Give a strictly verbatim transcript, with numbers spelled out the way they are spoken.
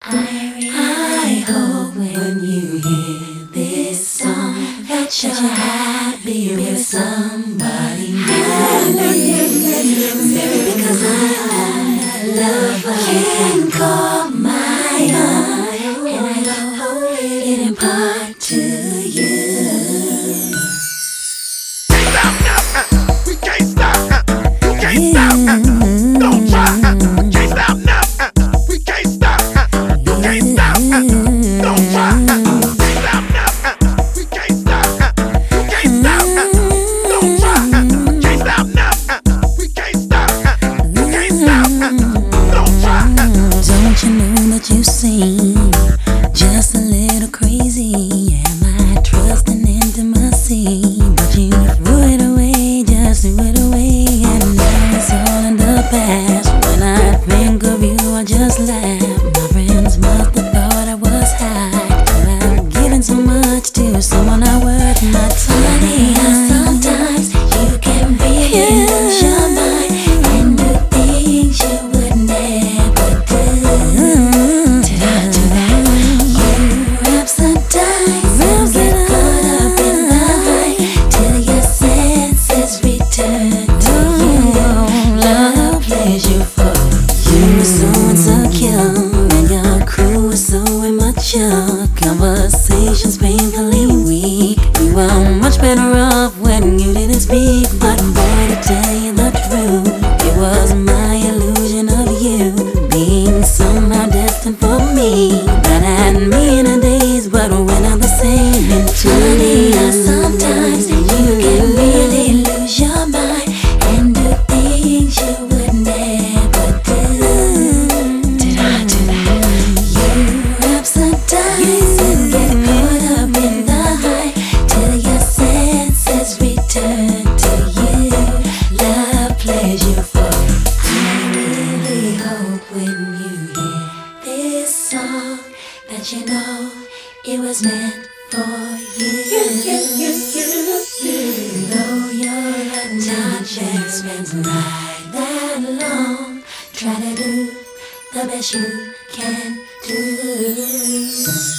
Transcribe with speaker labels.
Speaker 1: I hope when you hear this song that you're happy with somebody new. Maybe because I love can call my own, and I hope it impart to you.
Speaker 2: We can't stop, you can't stop, don't try, we can't stop now, we can't stop, you can't stop, don't try, stop now, we can't stop, you can't stop, don't try, can't stop now, we can't stop, you can't stop, don't try.
Speaker 1: Don't you know that you seem just a little crazy? Am I trusting intimacy? But you threw it away, just threw it away, and now it's all in the past. When I think of you, I just laugh. My friends must have thought I was high. I'm giving so much to someone I worth my time. Funny how sometimes you can really lose your mind and do things you would never do. Ta-da, ta-da. You rhapsodize and get caught up in the hype till your senses return to you. Love plays you for you. So insecure and your crew is so immature. Conversations painfully weak. You were much better off when you didn't speak. But boy, to tell you the truth, it was my illusion of you being somehow destined for me. That had me in a daze, but we're not the same in twenty years. Sometimes you can really lose your mind and do things you would never do. Ta-da, ta-da. You rhapsodize and get caught up in the hype till your senses return to you. Love plays you for. I really hope when you hear this song that you know it was meant for you. Though your attention spends right that long, try to do the best you can do.